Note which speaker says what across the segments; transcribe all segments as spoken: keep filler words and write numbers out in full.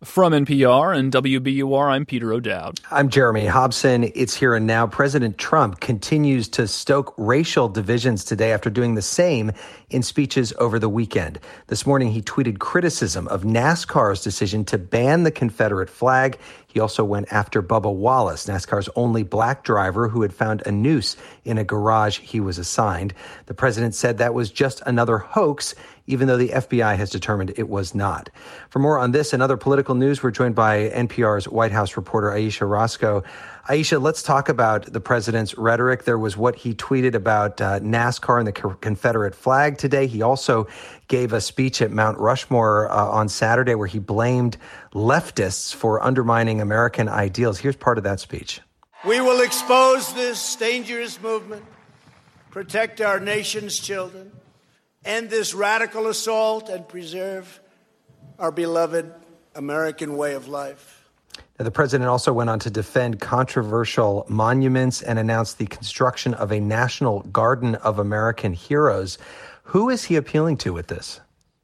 Speaker 1: From N P R and W B U R, I'm Peter O'Dowd.
Speaker 2: I'm Jeremy Hobson. It's Here and Now. President Trump continues to stoke racial divisions today after doing the same in speeches over the weekend. This morning, he tweeted criticism of NASCAR's decision to ban the Confederate flag. He also went after Bubba Wallace, NASCAR's only black driver who had found a noose in a garage he was assigned. The president said that was just another hoax, even though the F B I has determined it was not. For more on this and other political news, we're joined by N P R's White House reporter Ayesha Rascoe. Ayesha, let's talk about the president's rhetoric. There was what he tweeted about uh, NASCAR and the Confederate flag today. He also gave a speech at Mount Rushmore uh, on Saturday where he blamed leftists for undermining American ideals. Here's part of that speech.
Speaker 3: We will expose this dangerous movement, protect our nation's children, end this radical assault, and preserve our beloved American way of life.
Speaker 2: Now, the president also went on to defend controversial monuments and announced the construction of a National Garden of American Heroes. Who is he appealing to with this?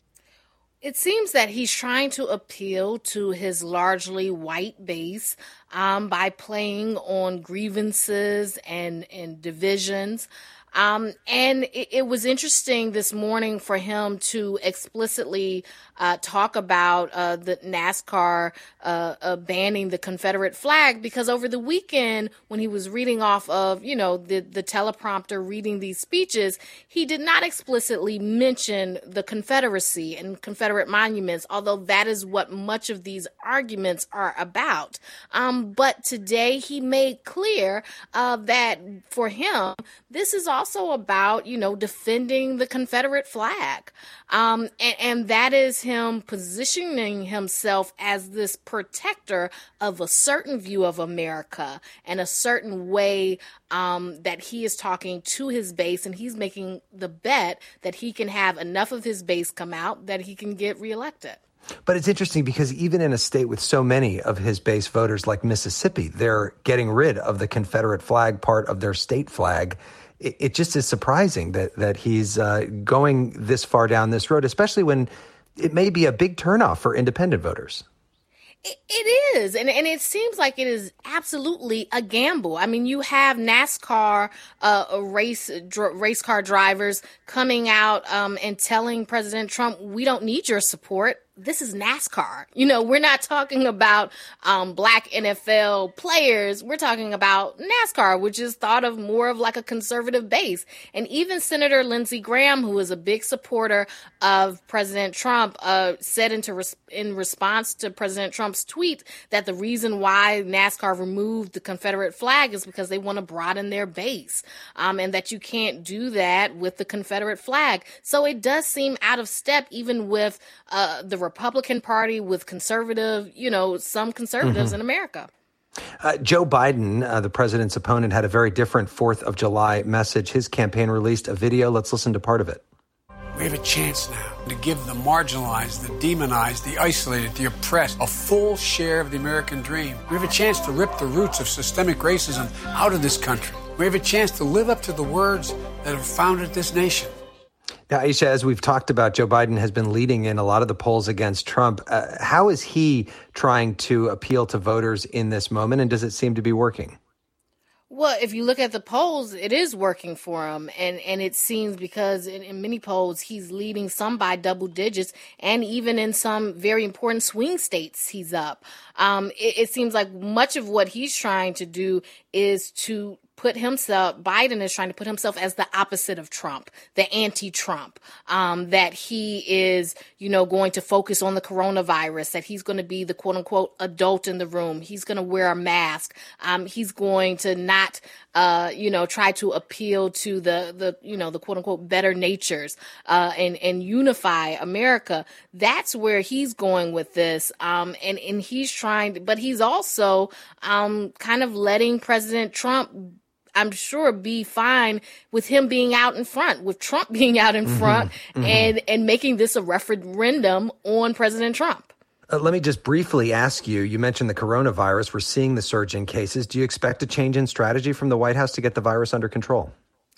Speaker 4: It seems that he's trying to appeal to his largely white base um, by playing on grievances and, and divisions. Um, and it, it was interesting this morning for him to explicitly uh, talk about uh, the NASCAR uh, uh, banning the Confederate flag, because over the weekend when he was reading off of, you know, the, the teleprompter reading these speeches, he did not explicitly mention the Confederacy and Confederate monuments, although that is what much of these arguments are about. Um, but today he made clear uh, that for him, this is all also about, you know, defending the Confederate flag. Um, and, and that is him positioning himself as this protector of a certain view of America and a certain way um, that he is talking to his base. And he's making the bet that he can have enough of his base come out that he can get reelected.
Speaker 2: But it's interesting because even in a state with so many of his base voters like Mississippi, they're getting rid of the Confederate flag part of their state flag. It just is surprising that that he's uh, going this far down this road, especially when it may be a big turnoff for independent voters.
Speaker 4: It, it is. And, and it seems like it is absolutely a gamble. I mean, you have NASCAR uh, race dr- race car drivers coming out um, and telling President Trump, we don't need your support. This is NASCAR. You know, we're not talking about um, black N F L players. We're talking about NASCAR, which is thought of more of like a conservative base. And even Senator Lindsey Graham, who is a big supporter of President Trump, uh, said into res- in response to President Trump's tweet that the reason why NASCAR removed the Confederate flag is because they want to broaden their base, um, and that you can't do that with the Confederate flag. So it does seem out of step, even with uh, the Republican Party, with conservative, you know, some conservatives mm-hmm. in America.
Speaker 2: Uh, Joe Biden, uh, the president's opponent, had a very different fourth of July message. His campaign released a video. Let's listen to part of it.
Speaker 5: We have a chance now to give the marginalized, the demonized, the isolated, the oppressed a full share of the American dream. We have a chance to rip the roots of systemic racism out of this country. We have a chance to live up to the words that have founded this nation.
Speaker 2: Now, Ayesha, as we've talked about, Joe Biden has been leading in a lot of the polls against Trump. Uh, how is he trying to appeal to voters in this moment, and does it seem to be working?
Speaker 4: Well, if you look at the polls, it is working for him. And, and it seems because in, in many polls, he's leading some by double digits, and even in some very important swing states, he's up. Um, it, it seems like much of what he's trying to do is to put himself, Biden is trying to put himself as the opposite of Trump, the anti-Trump, um, that he is, you know, going to focus on the coronavirus, that he's going to be the quote unquote adult in the room. He's going to wear a mask. Um, he's going to not, uh, you know, try to appeal to the, the, you know, the quote unquote better natures, uh, and, and unify America. That's where he's going with this. Um, and, and he's trying to, but he's also, um, kind of letting President Trump, I'm sure, be fine with him being out in front, with Trump being out in mm-hmm, front mm-hmm. and, and making this a referendum on President Trump.
Speaker 2: Uh, let me just briefly ask you, you mentioned the coronavirus. We're seeing the surge in cases. Do you expect a change in strategy from the White House to get the virus under control?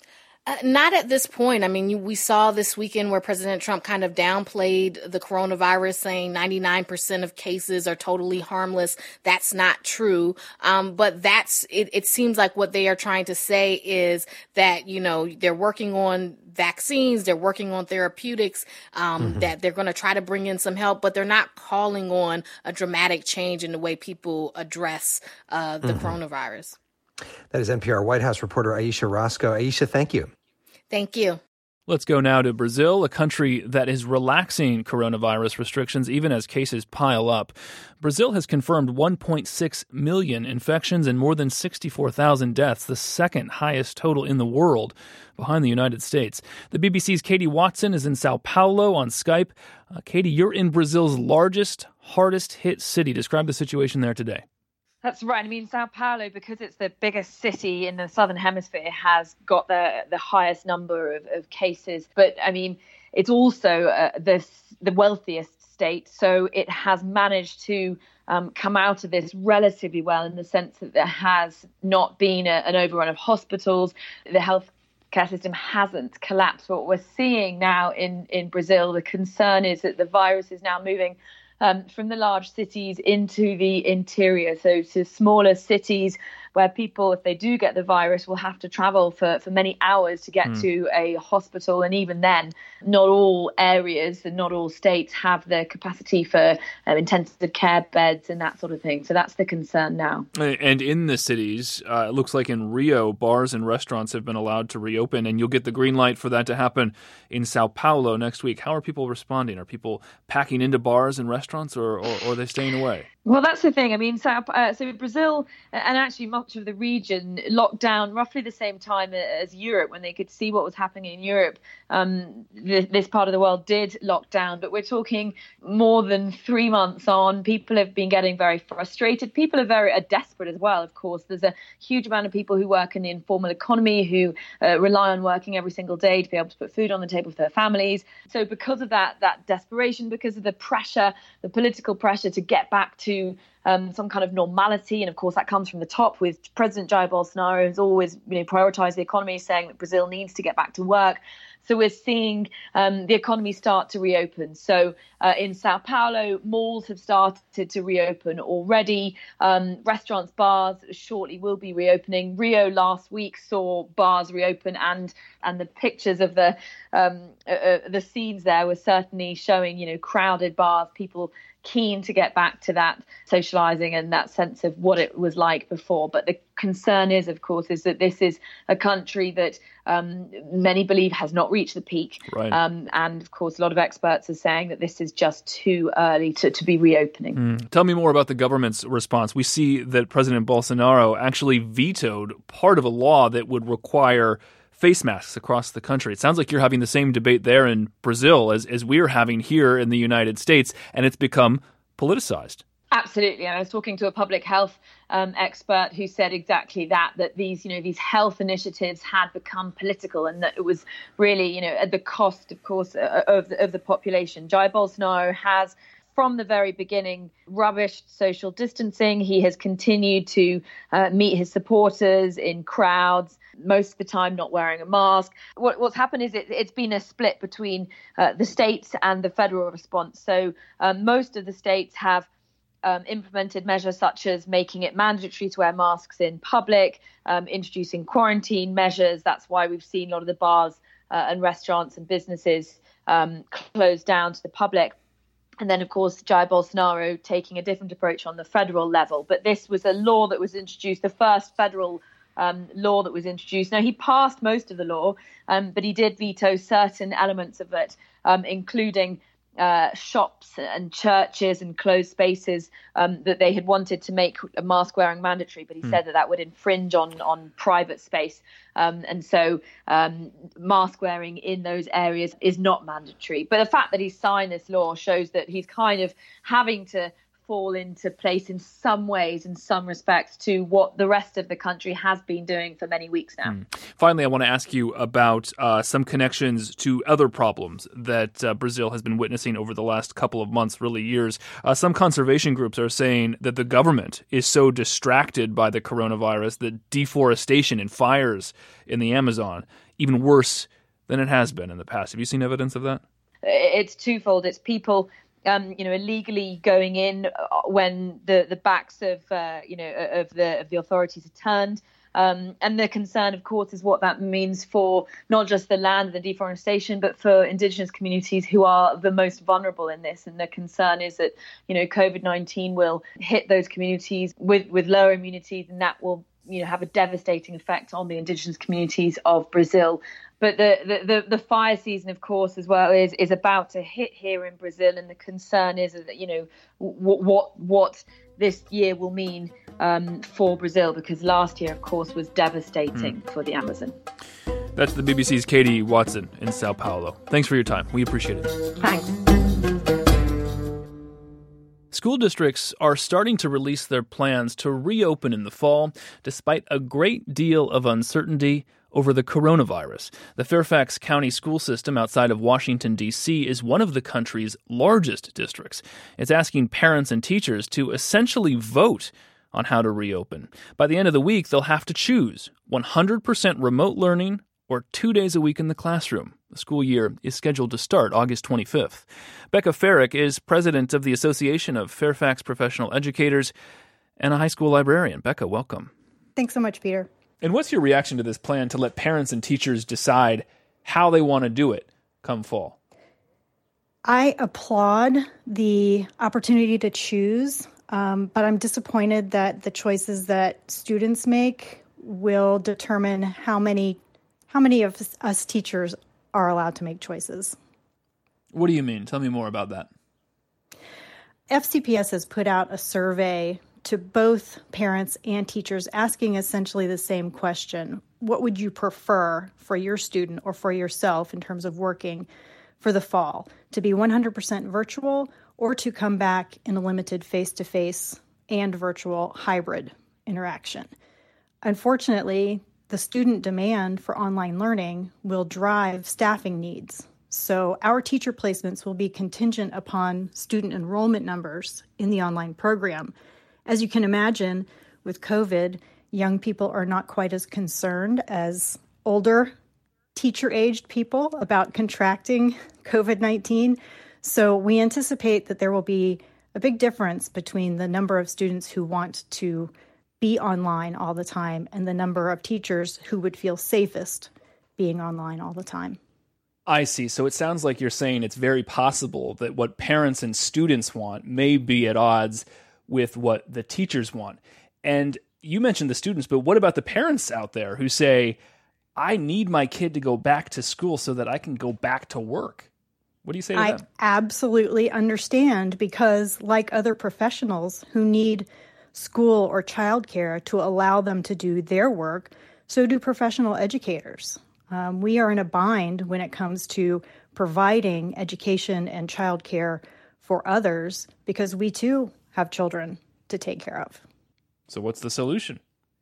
Speaker 4: Uh, not at this point. I mean, you, we saw this weekend where President Trump kind of downplayed the coronavirus, saying ninety-nine percent of cases are totally harmless. That's not true. Um, but that's it, it seems like what they are trying to say is that, you know, they're working on vaccines, they're working on therapeutics, um, mm-hmm. that they're going to try to bring in some help, but they're not calling on a dramatic change in the way people address uh, the mm-hmm. coronavirus.
Speaker 2: That is N P R White House reporter Ayesha Rascoe. Ayesha, thank you.
Speaker 4: Thank you.
Speaker 1: Let's go now to Brazil, a country that is relaxing coronavirus restrictions even as cases pile up. Brazil has confirmed one point six million infections and more than sixty-four thousand deaths, the second highest total in the world, behind the United States. The B B C's Katie Watson is in Sao Paulo on Skype. Uh, Katie, you're in Brazil's largest, hardest hit city. Describe the situation there today.
Speaker 6: That's right. I mean, Sao Paulo, because it's the biggest city in the southern hemisphere, has got the the highest number of, of cases. But I mean, it's also uh, the the wealthiest state, so it has managed to um, come out of this relatively well in the sense that there has not been a, an overrun of hospitals. The health care system hasn't collapsed. What we're seeing now in in Brazil, the concern is that the virus is now moving Um, from the large cities into the interior, so to smaller cities where people, if they do get the virus, will have to travel for, for many hours to get mm. to a hospital. And even then, not all areas and not all states have the capacity for um, intensive care beds and that sort of thing. So that's the concern now.
Speaker 1: And in the cities, uh, it looks like in Rio, bars and restaurants have been allowed to reopen, and you'll get the green light for that to happen in Sao Paulo next week. How are people responding? Are people packing into bars and restaurants, or, or, or are they staying away?
Speaker 6: Well, that's the thing. I mean, so, uh, so Brazil and actually much of the region locked down roughly the same time as Europe when they could see what was happening in Europe. Um, th- this part of the world did lock down, but we're talking more than three months on. People have been getting very frustrated. People are very are desperate as well, of course. There's a huge amount of people who work in the informal economy who uh, rely on working every single day to be able to put food on the table for their families. So because of that, that desperation, because of the pressure, the political pressure to get back to Um, some kind of normality. And of course, that comes from the top with President Jair Bolsonaro, who's always you know, prioritized the economy, saying that Brazil needs to get back to work. So we're seeing um, the economy start to reopen. So uh, in Sao Paulo, malls have started to reopen already. Um, restaurants, bars shortly will be reopening. Rio last week saw bars reopen, and and the pictures of the um, uh, the scenes there were certainly showing you know crowded bars, people keen to get back to that socializing and that sense of what it was like before. But the concern is, of course, is that this is a country that um, many believe has not reached the peak.
Speaker 1: Right.
Speaker 6: Um, and, of course, a lot of experts are saying that this is just too early to, to be reopening.
Speaker 1: Mm. Tell me more about the government's response. We see that President Bolsonaro actually vetoed part of a law that would require face masks across the country. It sounds like you're having the same debate there in Brazil as, as we're having here in the United States, and it's become politicized.
Speaker 6: Absolutely. And I was talking to a public health um, expert who said exactly that, that these, you know, these health initiatives had become political and that it was really, you know, at the cost, of course, uh, of, the, of the population. Jair Bolsonaro has, from the very beginning, rubbished social distancing. He has continued to uh, meet his supporters in crowds, most of the time not wearing a mask. What, what's happened is it, it's been a split between uh, the states and the federal response. So um, most of the states have um, implemented measures such as making it mandatory to wear masks in public, um, introducing quarantine measures. That's why we've seen a lot of the bars uh, and restaurants and businesses um, closed down to the public. And then, of course, Jair Bolsonaro taking a different approach on the federal level. But this was a law that was introduced, the first federal um, law that was introduced. Now, he passed most of the law, um, but he did veto certain elements of it, um, including uh, shops and churches and closed spaces um, that they had wanted to make mask wearing mandatory. But he mm. said that that would infringe on, on private space. Um, and so um, mask wearing in those areas is not mandatory. But the fact that he signed this law shows that he's kind of having to fall into place in some ways, in some respects, to what the rest of the country has been doing for many weeks now. Mm.
Speaker 1: Finally, I want to ask you about uh, some connections to other problems that uh, Brazil has been witnessing over the last couple of months, really years. Uh, some conservation groups are saying that the government is so distracted by the coronavirus that deforestation and fires in the Amazon even worse than it has been in the past. Have you seen evidence of that?
Speaker 6: It's twofold. It's people, um, you know, illegally going in when the, the backs of, uh, you know, of the of the authorities are turned. Um, and the concern, of course, is what that means for not just the land and the deforestation, but for Indigenous communities who are the most vulnerable in this. And the concern is that, you know, COVID nineteen will hit those communities with, with lower immunities, and that will, you know, have a devastating effect on the Indigenous communities of Brazil. But the, the, the, the fire season, of course, as well, is, is about to hit here in Brazil. And the concern is that, you know, what what, what this year will mean um, for Brazil, because last year, of course, was devastating mm. for the Amazon.
Speaker 1: That's the B B C's Katie Watson in Sao Paulo. Thanks for your time. We appreciate it.
Speaker 6: Thanks.
Speaker 1: School districts are starting to release their plans to reopen in the fall, despite a great deal of uncertainty over the coronavirus. The Fairfax County school system outside of Washington, D C is one of the country's largest districts. It's asking parents and teachers to essentially vote on how to reopen. By the end of the week, they'll have to choose one hundred percent remote learning or two days a week in the classroom. The school year is scheduled to start August twenty-fifth. Becca Farrick is president of the Association of Fairfax Professional Educators and a high school librarian. Becca, welcome.
Speaker 7: Thanks so much, Peter.
Speaker 1: And what's your reaction to this plan to let parents and teachers decide how they want to do it come fall?
Speaker 7: I applaud the opportunity to choose, um, but I'm disappointed that the choices that students make will determine how many how many of us teachers are allowed to make choices.
Speaker 1: What do you mean? Tell me more about that.
Speaker 7: F C P S has put out a survey to both parents and teachers asking essentially the same question. What would you prefer for your student or for yourself in terms of working for the fall? To be one hundred percent virtual or to come back in a limited face-to-face and virtual hybrid interaction? Unfortunately, the student demand for online learning will drive staffing needs. So our teacher placements will be contingent upon student enrollment numbers in the online program. As you can imagine, with COVID, young people are not quite as concerned as older teacher-aged people about contracting COVID nineteen. So we anticipate that there will be a big difference between the number of students who want to be online all the time and the number of teachers who would feel safest being online all the time.
Speaker 1: I see. So it sounds like you're saying it's very possible that what parents and students want may be at odds with what the teachers want. And you mentioned the students, but what about the parents out there who say, I need my kid to go back to school so that I can go back to work? What do you say to
Speaker 7: I
Speaker 1: them?
Speaker 7: absolutely understand, because like other professionals who need school or childcare to allow them to do their work, so do professional educators. Um, we are in a bind when it comes to providing education and childcare for others, because we too have children to take care of.
Speaker 1: So what's the solution?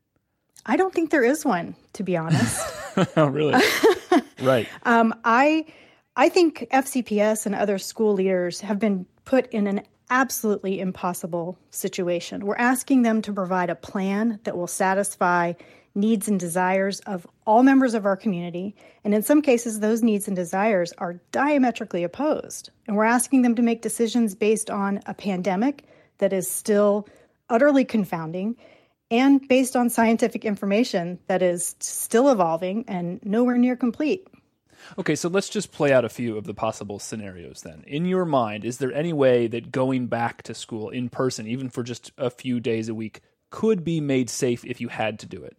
Speaker 7: I don't think there is one, to be honest.
Speaker 1: Oh, really? Right.
Speaker 7: Um, I I think F C P S and other school leaders have been put in an absolutely impossible situation. We're asking them to provide a plan that will satisfy needs and desires of all members of our community. And in some cases, those needs and desires are diametrically opposed. And we're asking them to make decisions based on a pandemic that is still utterly confounding and based on scientific information that is still evolving and nowhere near complete.
Speaker 1: Okay, so let's just play out a few of the possible scenarios then. In your mind, is there any way that going back to school in person, even for just a few days a week, could be made safe if you had to do it?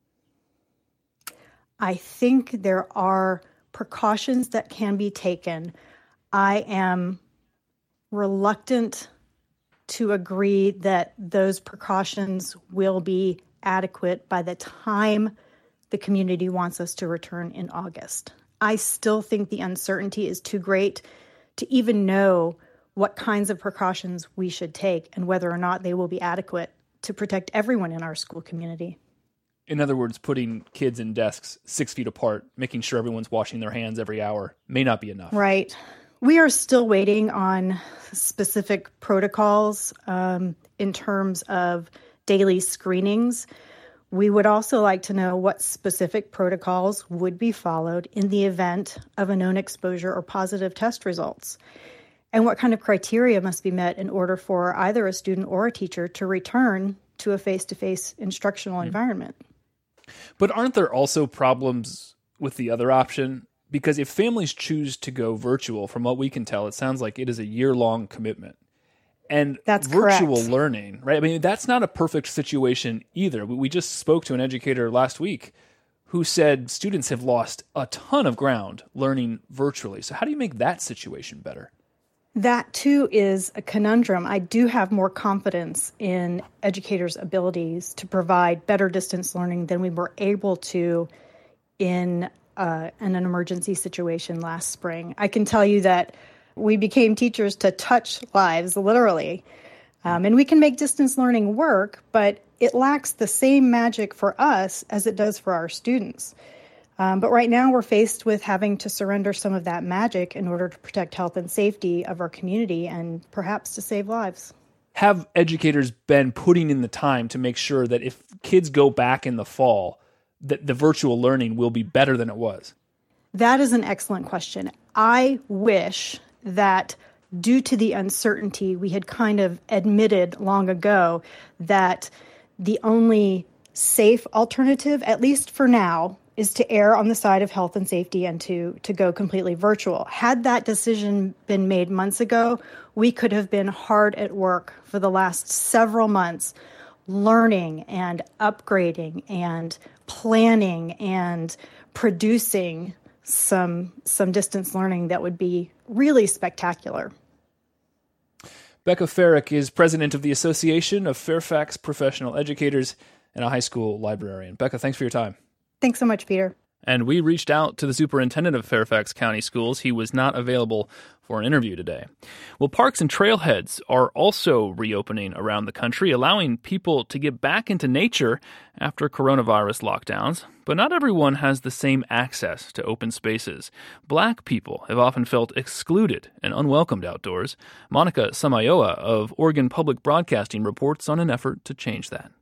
Speaker 7: I think there are precautions that can be taken. I am reluctant to agree that those precautions will be adequate by the time the community wants us to return in August. I still think the uncertainty is too great to even know what kinds of precautions we should take and whether or not they will be adequate to protect everyone in our school community.
Speaker 1: In other words, putting kids in desks six feet apart, making sure everyone's washing their hands every hour may not be enough.
Speaker 7: Right. We are still waiting on specific protocols um, in terms of daily screenings. We would also like to know what specific protocols would be followed in the event of a known exposure or positive test results, and what kind of criteria must be met in order for either a student or a teacher to return to a face-to-face instructional mm-hmm. environment.
Speaker 1: But aren't there also problems with the other option? Because if families choose to go virtual, from what we can tell, it sounds like it is a year-long commitment. And
Speaker 7: that's
Speaker 1: virtual
Speaker 7: correct.
Speaker 1: learning, right? I mean, that's not a perfect situation either. We just spoke to an educator last week who said students have lost a ton of ground learning virtually. So how do you make that situation better?
Speaker 7: That, too, is a conundrum. I do have more confidence in educators' abilities to provide better distance learning than we were able to in, uh, in an emergency situation last spring. I can tell you that we became teachers to touch lives, literally. Um, and we can make distance learning work, but it lacks the same magic for us as it does for our students. Um, but right now we're faced with having to surrender some of that magic in order to protect health and safety of our community and perhaps to save lives.
Speaker 1: Have educators been putting in the time to make sure that if kids go back in the fall, that the virtual learning will be better than it was?
Speaker 7: That is an excellent question. I wish that due to the uncertainty, we had kind of admitted long ago that the only safe alternative, at least for now, is to err on the side of health and safety and to, to go completely virtual. Had that decision been made months ago, we could have been hard at work for the last several months, learning and upgrading and planning and producing some some distance learning that would be really spectacular.
Speaker 1: Becca Farrick is president of the Association of Fairfax Professional Educators and a high school librarian. Becca, thanks for your time.
Speaker 7: Thanks so much, Peter.
Speaker 1: And we reached out to the superintendent of Fairfax County Schools. He was not available for an interview today. Well, parks and trailheads are also reopening around the country, allowing people to get back into nature after coronavirus lockdowns. But not everyone has the same access to open spaces. Black people have often felt excluded and unwelcomed outdoors. Monica Samayoa of Oregon Public Broadcasting reports on an effort to change that.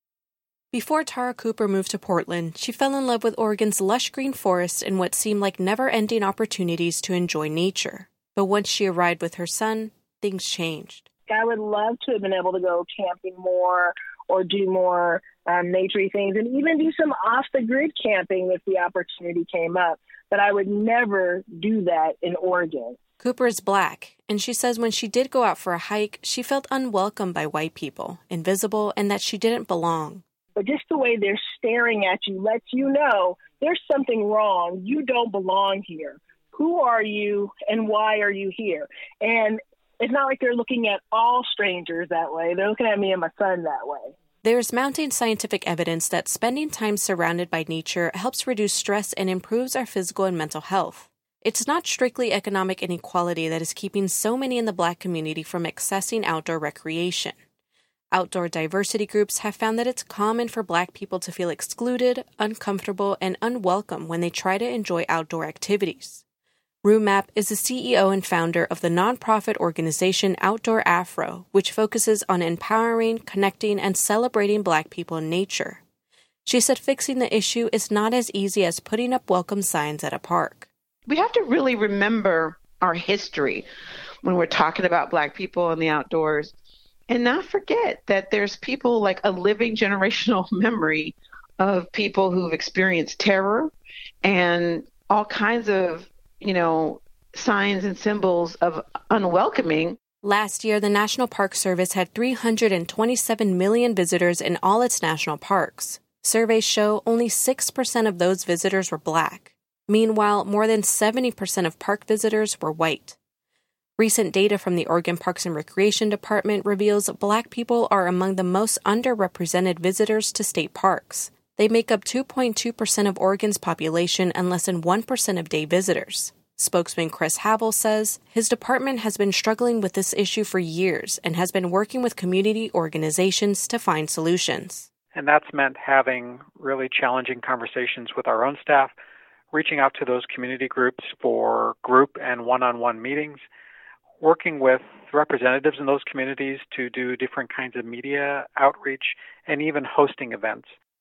Speaker 8: Before Tara Cooper moved to Portland, she fell in love with Oregon's lush green forests and what seemed like never-ending opportunities to enjoy nature. But once she arrived with her son, things changed.
Speaker 9: I would love to have been able to go camping more or do more um, nature-y things and even do some off-the-grid camping if the opportunity came up. But I would never do that in Oregon.
Speaker 8: Cooper is Black, and she says when she did go out for a hike, she felt unwelcome by white people, invisible, and that she didn't belong.
Speaker 9: But just the way they're staring at you lets you know there's something wrong. You don't belong here. Who are you and why are you here? And it's not like they're looking at all strangers that way. They're looking at me and my son that way.
Speaker 8: There's mounting scientific evidence that spending time surrounded by nature helps reduce stress and improves our physical and mental health. It's not strictly economic inequality that is keeping so many in the Black community from accessing outdoor recreation. Outdoor diversity groups have found that it's common for Black people to feel excluded, uncomfortable, and unwelcome when they try to enjoy outdoor activities. Rue Mapp is the C E O and founder of the nonprofit organization Outdoor Afro, which focuses on empowering, connecting, and celebrating Black people in nature. She said fixing the issue is not as easy as putting up welcome signs at a park.
Speaker 10: We have to really remember our history when we're talking about Black people in the outdoors. And not forget that there's people like a living generational memory of people who've experienced terror and all kinds of, you know, signs and symbols of unwelcoming.
Speaker 8: Last year, the National Park Service had three hundred twenty-seven million visitors in all its national parks. Surveys show only six percent of those visitors were Black. Meanwhile, more than seventy percent of park visitors were white. Recent data from the Oregon Parks and Recreation Department reveals Black people are among the most underrepresented visitors to state parks. They make up two point two percent of Oregon's population and less than one percent of day visitors. Spokesman Chris Havel says his department has been struggling with this issue for years and has been working with community organizations to find solutions.
Speaker 11: And that's meant having really challenging conversations with our own staff, reaching out to those community groups for group and one-on-one meetings, working with representatives in those communities to do different kinds of media outreach, and even hosting events.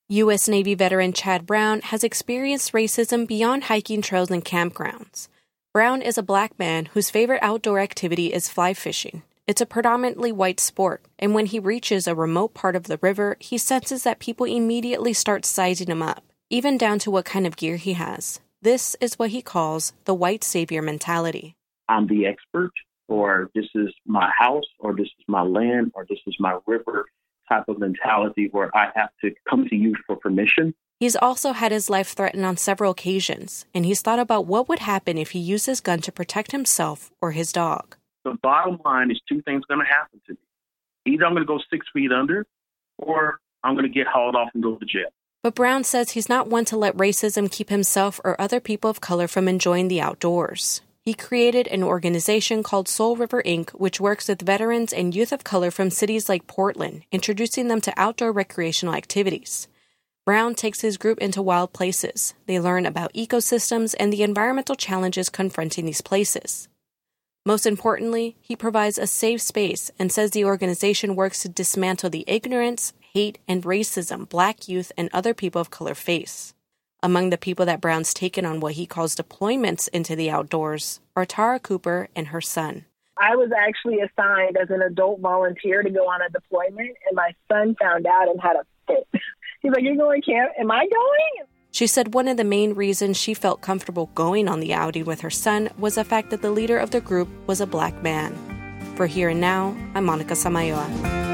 Speaker 8: U S Navy veteran Chad Brown has experienced racism beyond hiking trails and campgrounds. Brown is a black man whose favorite outdoor activity is fly fishing. It's a predominantly white sport, and when he reaches a remote part of the river, he senses that people immediately start sizing him up, even down to what kind of gear he has. This is what he calls the white savior mentality.
Speaker 12: I'm the expert, or this is my house, or this is my land, or this is my river type of mentality where I have to come to you for permission.
Speaker 8: He's also had his life threatened on several occasions, and he's thought about what would happen if he used his gun to protect himself or his dog.
Speaker 12: The bottom line is two things going to happen to me. Either I'm going to go six feet under, or I'm going to get hauled off and go to jail.
Speaker 8: But Brown says he's not one to let racism keep himself or other people of color from enjoying the outdoors. He created an organization called Soul River Incorporated, which works with veterans and youth of color from cities like Portland, introducing them to outdoor recreational activities. Brown takes his group into wild places. They learn about ecosystems and the environmental challenges confronting these places. Most importantly, he provides a safe space and says the organization works to dismantle the ignorance, hate, and racism Black youth and other people of color face. Among the people that Brown's taken on what he calls deployments into the outdoors are Tara Cooper and her son.
Speaker 9: I was actually assigned as an adult volunteer to go on a deployment, and my son found out and had a fit. He's like, "You're going camp? Am I going?"
Speaker 8: She said one of the main reasons she felt comfortable going on the outing with her son was the fact that the leader of the group was a Black man. For Here and Now, I'm Monica Samayoa.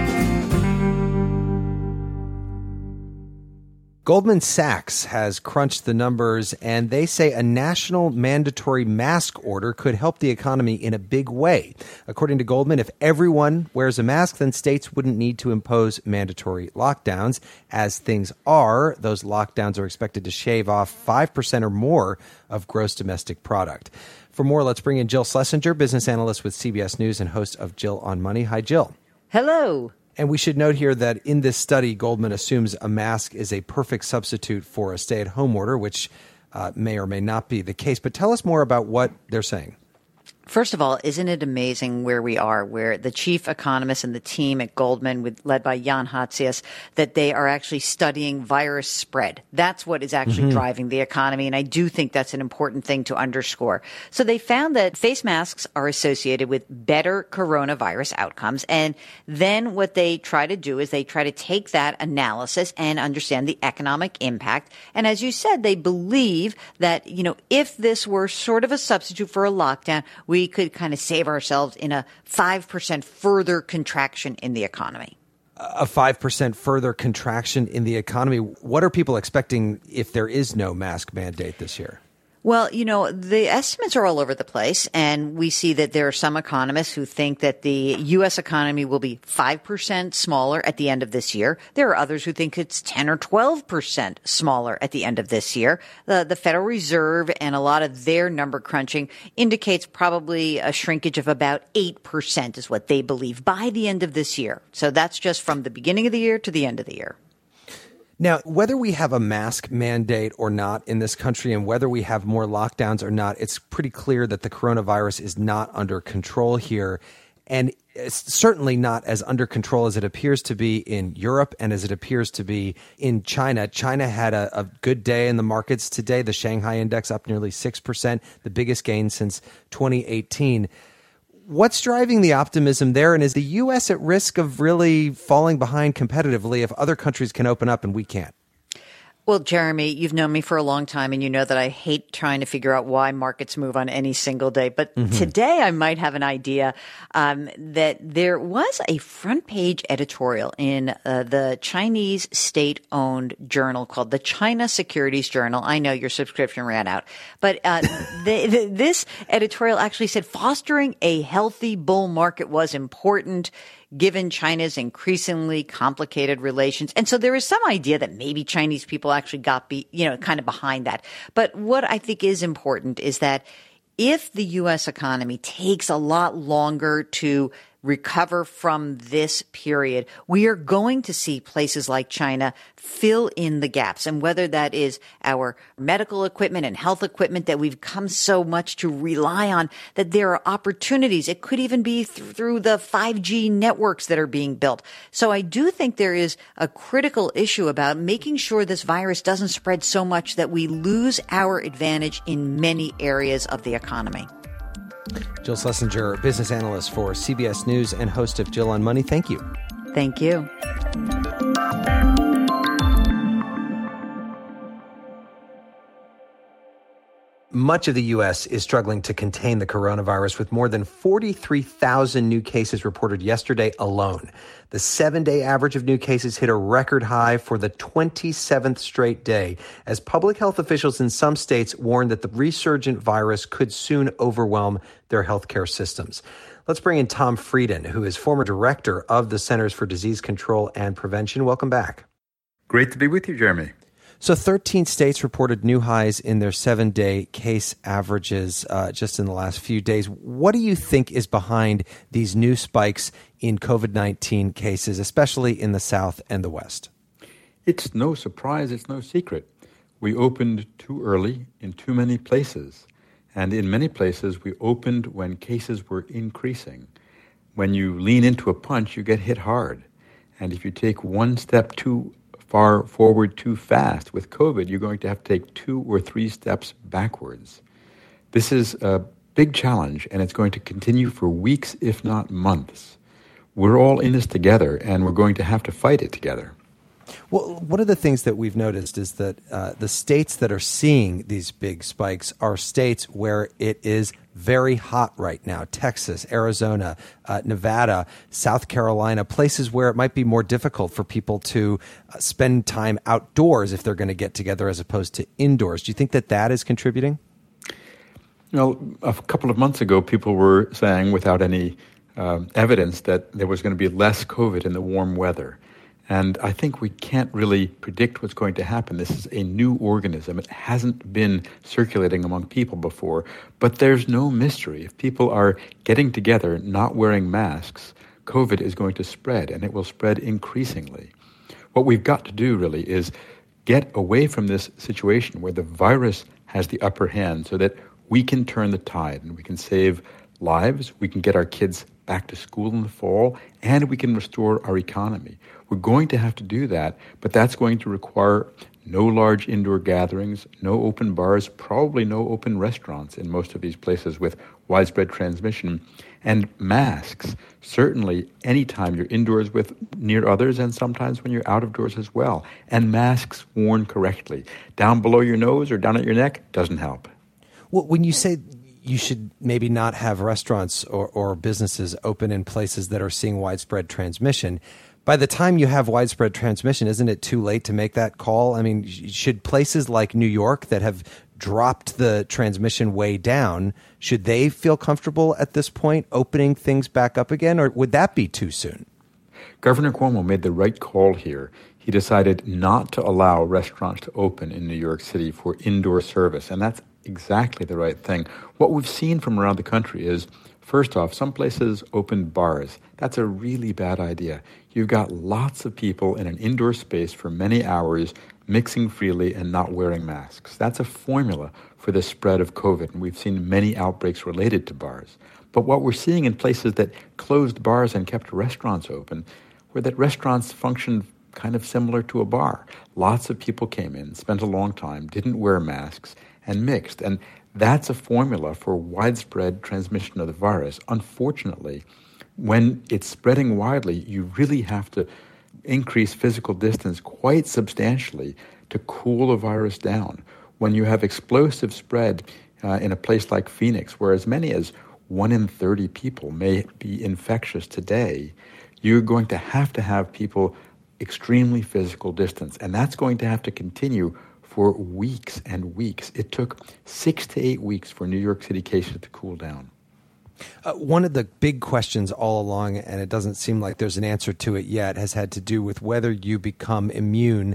Speaker 2: Goldman Sachs has crunched the numbers, and they say a national mandatory mask order could help the economy in a big way. According to Goldman, if everyone wears a mask, then states wouldn't need to impose mandatory lockdowns. As things are, those lockdowns are expected to shave off five percent or more of gross domestic product. For more, let's bring in Jill Schlesinger, business analyst with C B S News and host of Jill on Money. Hi, Jill.
Speaker 13: Hello.
Speaker 2: And we should note here that in this study, Goldman assumes a mask is a perfect substitute for a stay-at-home order, which uh, may or may not be the case. But tell us more about what they're saying.
Speaker 13: First of all, isn't it amazing where we are, where the chief economist and the team at Goldman, with, led by Jan Hatzius, that they are actually studying virus spread. That's what is actually mm-hmm. driving the economy, and I do think that's an important thing to underscore. So they found that face masks are associated with better coronavirus outcomes, and then what they try to do is they try to take that analysis and understand the economic impact. And as you said, they believe that, you know, if this were sort of a substitute for a lockdown, we we could kind of save ourselves in a five percent further contraction in the economy.
Speaker 2: A five percent further contraction in the economy. What are people expecting if there is no mask mandate this year?
Speaker 13: Well, you know, the estimates are all over the place, and we see that there are some economists who think that the U S economy will be five percent smaller at the end of this year. There are others who think it's ten or twelve percent smaller at the end of this year. The, the Federal Reserve and a lot of their number crunching indicates probably a shrinkage of about eight percent is what they believe by the end of this year. So that's just from the beginning of the year to the end of the year.
Speaker 2: Now, whether we have a mask mandate or not in this country and whether we have more lockdowns or not, it's pretty clear that the coronavirus is not under control here. And it's certainly not as under control as it appears to be in Europe and as it appears to be in China. China had a, a good day in the markets today. The Shanghai index up nearly six percent, the biggest gain since twenty eighteen. What's driving the optimism there? And is the U S at risk of really falling behind competitively if other countries can open up and we can't?
Speaker 13: Well, Jeremy, you've known me for a long time, and you know that I hate trying to figure out why markets move on any single day. But mm-hmm. today I might have an idea um, that there was a front page editorial in uh, the Chinese state-owned journal called the China Securities Journal. I know your subscription ran out. But uh, the, the, this editorial actually said fostering a healthy bull market was important, given China's increasingly complicated relations. And so there is some idea that maybe Chinese people actually got, be, you know, kind of behind that. But what I think is important is that if the U S economy takes a lot longer to recover from this period, we are going to see places like China fill in the gaps. And whether that is our medical equipment and health equipment that we've come so much to rely on, that there are opportunities. It could even be th- through the five G networks that are being built. So I do think there is a critical issue about making sure this virus doesn't spread so much that we lose our advantage in many areas of the economy.
Speaker 2: Jill Schlesinger, business analyst for C B S News and host of Jill on Money. Thank you.
Speaker 13: Thank you.
Speaker 2: Much of the U S is struggling to contain the coronavirus, with more than forty-three thousand new cases reported yesterday alone. The seven-day average of new cases hit a record high for the twenty-seventh straight day, as public health officials in some states warned that the resurgent virus could soon overwhelm their healthcare systems. Let's bring in Tom Frieden, who is former director of the Centers for Disease Control and Prevention. Welcome back.
Speaker 14: Great to be with you, Jeremy.
Speaker 2: So thirteen states reported new highs in their seven-day case averages uh, just in the last few days. What do you think is behind these new spikes in COVID nineteen cases, especially in the South and the West?
Speaker 14: It's no surprise. It's no secret. We opened too early in too many places. And in many places, we opened when cases were increasing. When you lean into a punch, you get hit hard. And if you take one step too far forward too fast with COVID, you're going to have to take two or three steps backwards. This is a big challenge, and it's going to continue for weeks, if not months. We're all in this together, and we're going to have to fight it together.
Speaker 2: Well, one of the things that we've noticed is that uh, the states that are seeing these big spikes are states where it is very hot right now. Texas, Arizona, uh, Nevada, South Carolina, places where it might be more difficult for people to uh, spend time outdoors if they're going to get together as opposed to indoors. Do you think that that is contributing?
Speaker 14: Well, a couple of months ago, people were saying without any uh, evidence that there was going to be less COVID in the warm weather. And I think we can't really predict what's going to happen. This is a new organism. It hasn't been circulating among people before. But there's no mystery. If people are getting together, not wearing masks, COVID is going to spread, and it will spread increasingly. What we've got to do, really, is get away from this situation where the virus has the upper hand so that we can turn the tide and we can save lives, we can get our kids back to school in the fall, and we can restore our economy. We're going to have to do that, but that's going to require no large indoor gatherings, no open bars, probably no open restaurants in most of these places with widespread transmission, and masks, certainly anytime you're indoors with near others and sometimes when you're out of doors as well. And masks worn correctly. Down below your nose or down at your neck doesn't help.
Speaker 2: Well, when you say you should maybe not have restaurants or, or businesses open in places that are seeing widespread transmission, by the time you have widespread transmission, isn't it too late to make that call? I mean, should places like New York that have dropped the transmission way down, should they feel comfortable at this point opening things back up again, or would that be too soon?
Speaker 14: Governor Cuomo made the right call here. He decided not to allow restaurants to open in New York City for indoor service, and that's exactly the right thing. What we've seen from around the country is, first off, some places opened bars. That's a really bad idea. You've got lots of people in an indoor space for many hours, mixing freely and not wearing masks. That's a formula for the spread of COVID, and we've seen many outbreaks related to bars. But what we're seeing in places that closed bars and kept restaurants open were that restaurants functioned kind of similar to a bar. Lots of people came in, spent a long time, didn't wear masks, and mixed. And that's a formula for widespread transmission of the virus. Unfortunately, when it's spreading widely, you really have to increase physical distance quite substantially to cool the virus down. When you have explosive spread uh, in a place like Phoenix, where as many as one in thirty people may be infectious today, you're going to have to have people extremely physical distance. And that's going to have to continue for weeks and weeks. It took six to eight weeks for New York City cases to cool down.
Speaker 2: Uh, one of the big questions all along, and it doesn't seem like there's an answer to it yet, has had to do with whether you become immune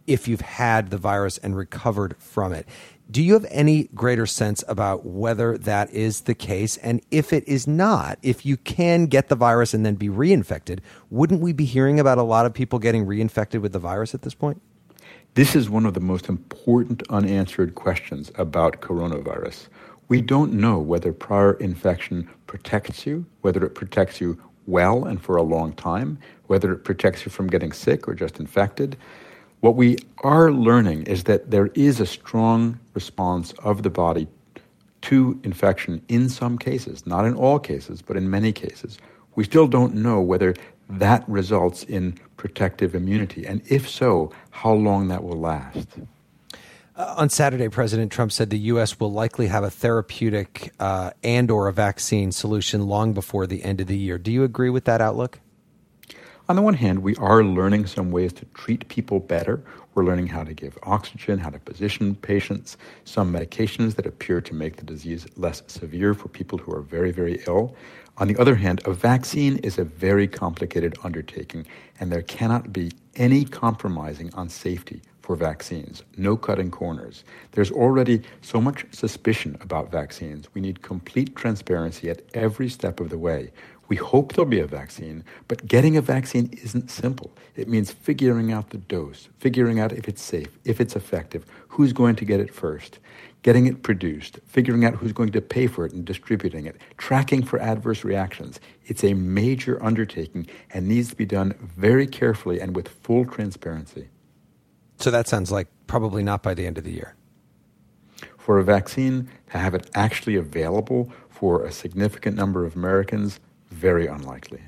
Speaker 2: if you've had the virus and recovered from it. Do you have any greater sense about whether that is the case? And if it is not, if you can get the virus and then be reinfected, wouldn't we be hearing about a lot of people getting reinfected with the virus at this point?
Speaker 14: This is one of the most important unanswered questions about coronavirus. We don't know whether prior infection protects you, whether it protects you well and for a long time, whether it protects you from getting sick or just infected. What we are learning is that there is a strong response of the body to infection in some cases, not in all cases, but in many cases. We still don't know whether that results in protective immunity, and if so, how long that will last.
Speaker 2: Uh, on Saturday, President Trump said the U S will likely have a therapeutic uh, and or a vaccine solution long before the end of the year. Do you agree with that outlook?
Speaker 14: On the one hand, we are learning some ways to treat people better. We're learning how to give oxygen, how to position patients, some medications that appear to make the disease less severe for people who are very, very ill. On the other hand, a vaccine is a very complicated undertaking, and there cannot be any compromising on safety for vaccines, no cutting corners. There's already so much suspicion about vaccines. We need complete transparency at every step of the way. We hope there'll be a vaccine, but getting a vaccine isn't simple. It means figuring out the dose, figuring out if it's safe, if it's effective, who's going to get it first, getting it produced, figuring out who's going to pay for it and distributing it, tracking for adverse reactions. It's a major undertaking and needs to be done very carefully and with full transparency.
Speaker 2: So that sounds like probably not by the end of the year.
Speaker 14: For a vaccine to have it actually available for a significant number of Americans, very unlikely.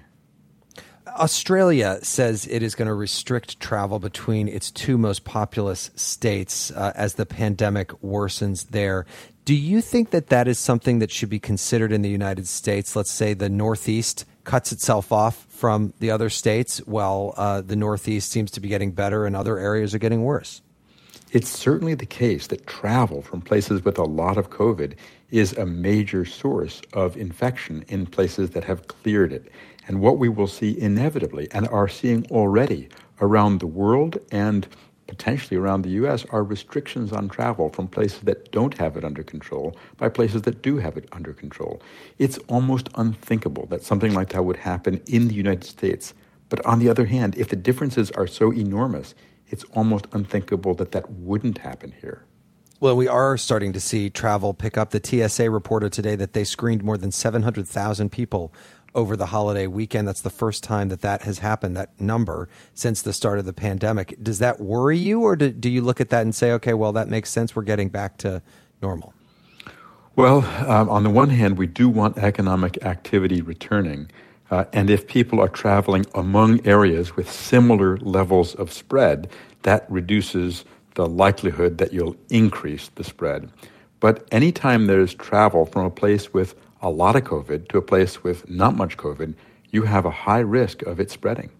Speaker 2: Australia says it is going to restrict travel between its two most populous states uh, as the pandemic worsens there. Do you think that that is something that should be considered in the United States? Let's say the Northeast cuts itself off from the other states while uh, the Northeast seems to be getting better and other areas are getting worse.
Speaker 14: It's certainly the case that travel from places with a lot of COVID is a major source of infection in places that have cleared it. And what we will see inevitably, and are seeing already around the world and potentially around the U S, are restrictions on travel from places that don't have it under control by places that do have it under control. It's almost unthinkable that something like that would happen in the United States. But on the other hand, if the differences are so enormous, it's almost unthinkable that that wouldn't happen here.
Speaker 2: Well, we are starting to see travel pick up. The T S A reported today that they screened more than seven hundred thousand people over the holiday weekend. That's the first time that that has happened, that number, since the start of the pandemic. Does that worry you, or do, do you look at that and say, okay, well, that makes sense, we're getting back to normal?
Speaker 14: Well, um, on the one hand, we do want economic activity returning. Uh, and if people are traveling among areas with similar levels of spread, that reduces the likelihood that you'll increase the spread. But anytime there's travel from a place with a lot of COVID to a place with not much COVID, you have a high risk of it spreading.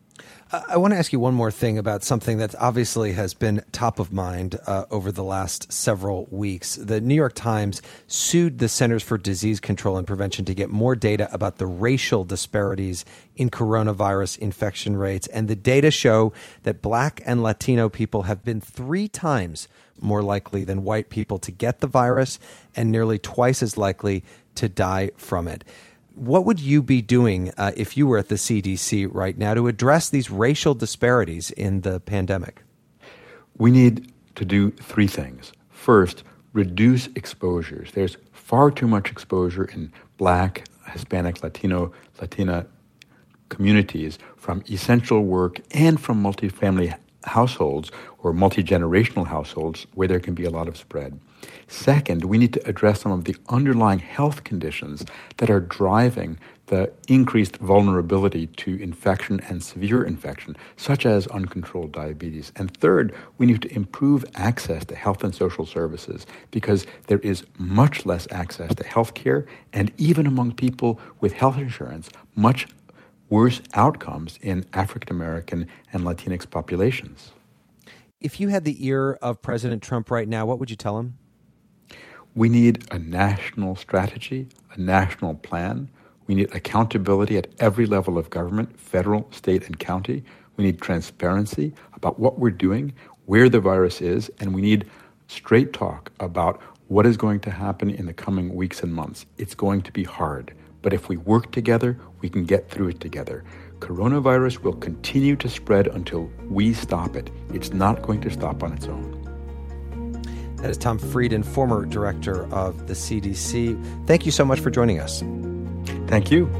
Speaker 2: I want to ask you one more thing about something that obviously has been top of mind uh, over the last several weeks. The New York Times sued the Centers for Disease Control and Prevention to get more data about the racial disparities in coronavirus infection rates. And the data show that Black and Latino people have been three times more likely than white people to get the virus and nearly twice as likely to die from it. What would you be doing uh, if you were at the C D C right now to address these racial disparities in the pandemic?
Speaker 14: We need to do three things. First, reduce exposures. There's far too much exposure in Black, Hispanic, Latino, Latina communities from essential work and from multifamily households or multi-generational households where there can be a lot of spread. Second, we need to address some of the underlying health conditions that are driving the increased vulnerability to infection and severe infection, such as uncontrolled diabetes. And third, we need to improve access to health and social services because there is much less access to health care, and even among people with health insurance, much worse outcomes in African American and Latinx populations.
Speaker 2: If you had the ear of President Trump right now, what would you tell him?
Speaker 14: We need a national strategy, a national plan. We need accountability at every level of government, federal, state, and county. We need transparency about what we're doing, where the virus is, and we need straight talk about what is going to happen in the coming weeks and months. It's going to be hard, but if we work together, we can get through it together. Coronavirus will continue to spread until we stop it. It's not going to stop on its own.
Speaker 2: That is Tom Frieden, former director of the C D C. Thank you so much for joining us.
Speaker 14: Thank you.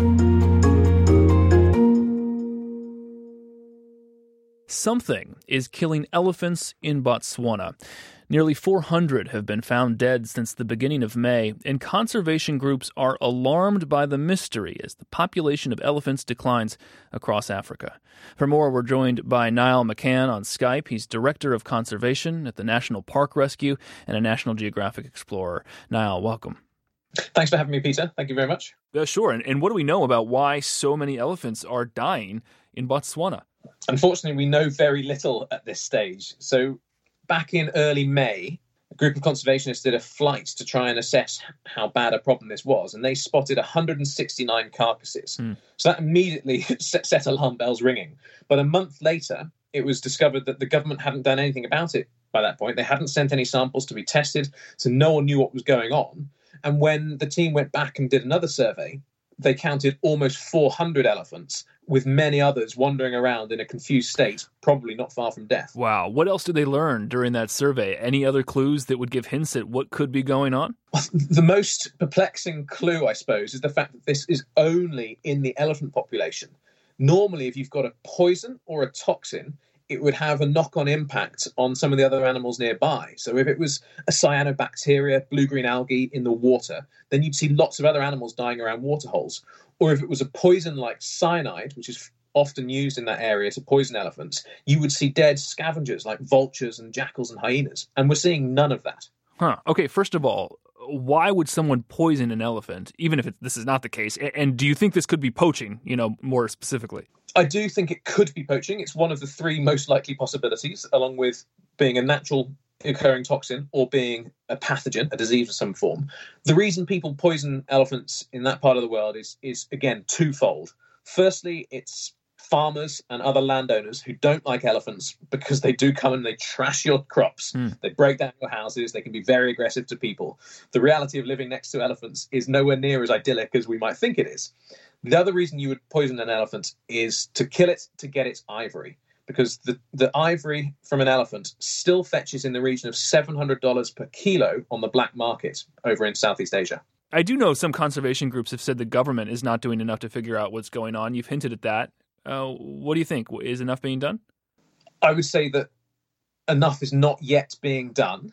Speaker 1: Something is killing elephants in Botswana. Nearly four hundred have been found dead since the beginning of May, and conservation groups are alarmed by the mystery as the population of elephants declines across Africa. For more, we're joined by Niall McCann on Skype. He's Director of Conservation at the National Park Rescue and a National Geographic Explorer. Niall, welcome.
Speaker 15: Thanks for having me, Peter. Thank you very much.
Speaker 1: Uh, sure. And, and what do we know about why so many elephants are dying in Botswana?
Speaker 15: Unfortunately, we know very little at this stage. So back in early May, a group of conservationists did a flight to try and assess how bad a problem this was, and they spotted one hundred sixty-nine carcasses. Mm. So that immediately set alarm bells ringing. But a month later, it was discovered that the government hadn't done anything about it by that point. They hadn't sent any samples to be tested, so no one knew what was going on. And when the team went back and did another survey, they counted almost four hundred elephants, with many others wandering around in a confused state, probably not far from death.
Speaker 1: Wow. What else did they learn during that survey? Any other clues that would give hints at what could be going on?
Speaker 15: The most perplexing clue, I suppose, is the fact that this is only in the elephant population. Normally, if you've got a poison or a toxin, it would have a knock-on impact on some of the other animals nearby. So if it was a cyanobacteria, blue-green algae in the water, then you'd see lots of other animals dying around waterholes. Or if it was a poison like cyanide, which is often used in that area to poison elephants, you would see dead scavengers like vultures and jackals and hyenas. And we're seeing none of that.
Speaker 1: Huh. Okay, first of all, why would someone poison an elephant, even if it, this is not the case? And do you think this could be poaching, you know, more specifically?
Speaker 15: I do think it could be poaching. It's one of the three most likely possibilities, along with being a natural occurring toxin or being a pathogen, a disease of some form. The reason people poison elephants in that part of the world is, is again, twofold. Firstly, it's farmers and other landowners who don't like elephants because they do come and they trash your crops. Mm. They break down your houses. They can be very aggressive to people. The reality of living next to elephants is nowhere near as idyllic as we might think it is. The other reason you would poison an elephant is to kill it to get its ivory, because the, the ivory from an elephant still fetches in the region of seven hundred dollars per kilo on the black market over in Southeast Asia.
Speaker 1: I do know some conservation groups have said the government is not doing enough to figure out what's going on. You've hinted at that. Uh, what do you think? Is enough being done?
Speaker 15: I would say that enough is not yet being done,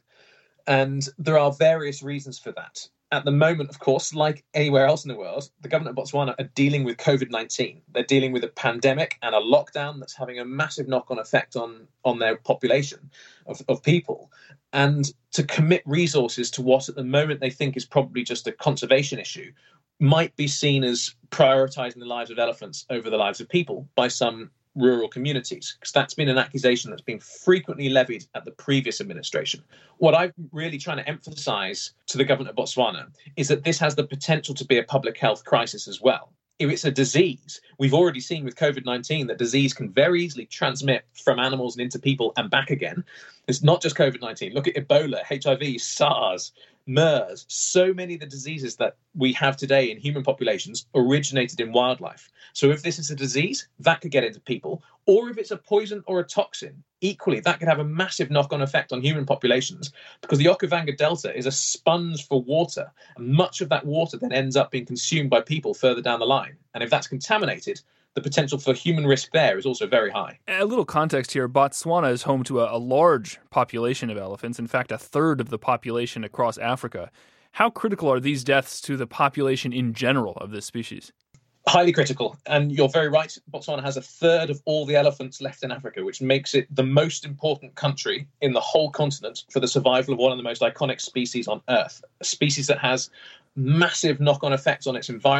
Speaker 15: and there are various reasons for that. At the moment, of course, like anywhere else in the world, the government of Botswana are dealing with covid nineteen. They're dealing with a pandemic and a lockdown that's having a massive knock-on effect on, on their population of, of people. And to commit resources to what at the moment they think is probably just a conservation issue might be seen as prioritizing the lives of elephants over the lives of people by some rural communities, because that's been an accusation that's been frequently levied at the previous administration. What I'm really trying to emphasize to the government of Botswana is that this has the potential to be a public health crisis as well. If it's a disease, we've already seen with covid nineteen that disease can very easily transmit from animals and into people and back again. It's not just covid nineteen. Look at Ebola, H I V, SARS, MERS. So many of the diseases that we have today in human populations originated in wildlife. So if this is a disease, that could get into people. Or if it's a poison or a toxin, equally, that could have a massive knock-on effect on human populations, because the Okavango Delta is a sponge for water. And much of that water then ends up being consumed by people further down the line. And if that's contaminated, the potential for human risk there is also very high.
Speaker 1: A little context here. Botswana is home to a, a large population of elephants, in fact, a third of the population across Africa. How critical are these deaths to the population in general of this species?
Speaker 15: Highly critical. And you're very right. Botswana has a third of all the elephants left in Africa, which makes it the most important country in the whole continent for the survival of one of the most iconic species on Earth, a species that has massive knock-on effects on its environment,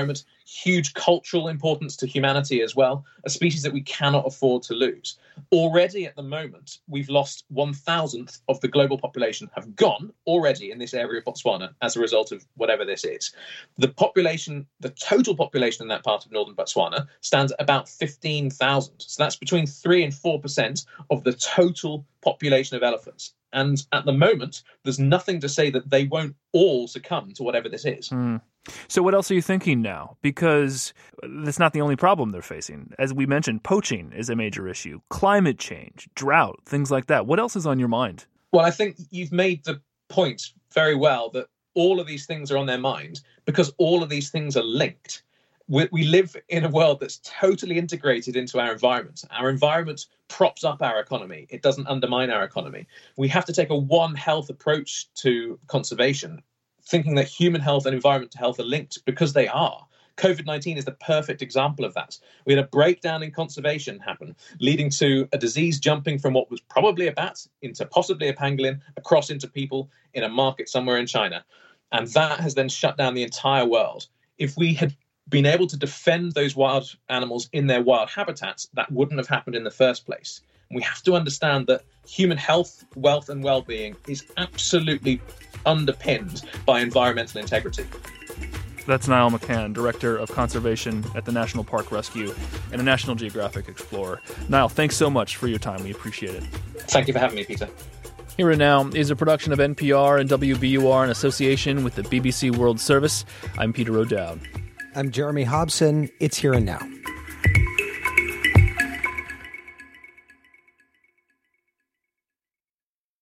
Speaker 15: huge cultural importance to humanity as well, a species that we cannot afford to lose. Already at the moment, we've lost one thousandth of the global population have gone already in this area of Botswana as a result of whatever this is. The population, the total population in that part of northern Botswana stands at about fifteen thousand. So that's between three and four percent of the total population of elephants. And at the moment, there's nothing to say that they won't all succumb to whatever this is.
Speaker 1: Mm. So what else are you thinking now? Because that's not the only problem they're facing. As we mentioned, poaching is a major issue, climate change, drought, things like that. What else is on your mind?
Speaker 15: Well, I think you've made the point very well that all of these things are on their mind because all of these things are linked. We, we live in a world that's totally integrated into our environment. Our environment props up our economy. It doesn't undermine our economy. We have to take a one health approach to conservation, thinking that human health and environmental health are linked because they are. COVID nineteen is the perfect example of that. We had a breakdown in conservation happen, leading to a disease jumping from what was probably a bat into possibly a pangolin, across into people in a market somewhere in China. And that has then shut down the entire world. If we had been able to defend those wild animals in their wild habitats, that wouldn't have happened in the first place. We have to understand that human health, wealth, and well-being is absolutely underpinned by environmental integrity.
Speaker 1: That's Niall McCann, Director of Conservation at the National Park Rescue and a National Geographic Explorer. Niall, thanks so much for your time. We appreciate it.
Speaker 15: Thank you for having me, Peter.
Speaker 1: Here and Now is a production of N P R and W B U R in association with the B B C World Service. I'm Peter O'Dowd.
Speaker 2: I'm Jeremy Hobson. It's Here and Now.